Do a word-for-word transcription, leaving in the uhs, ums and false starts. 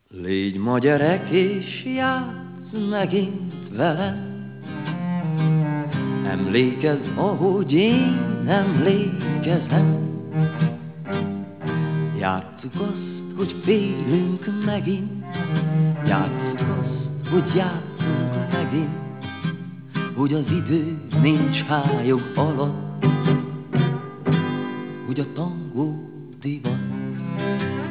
Légy ma gyerek és játsz megint velem. Emlékezz, ahogy én emlékezem. Játsszuk azt, hogy félünk megint. Játsszuk azt, hogy játszunk megint. Hogy az idő nincs hályog alatt, hogy a tangó divat.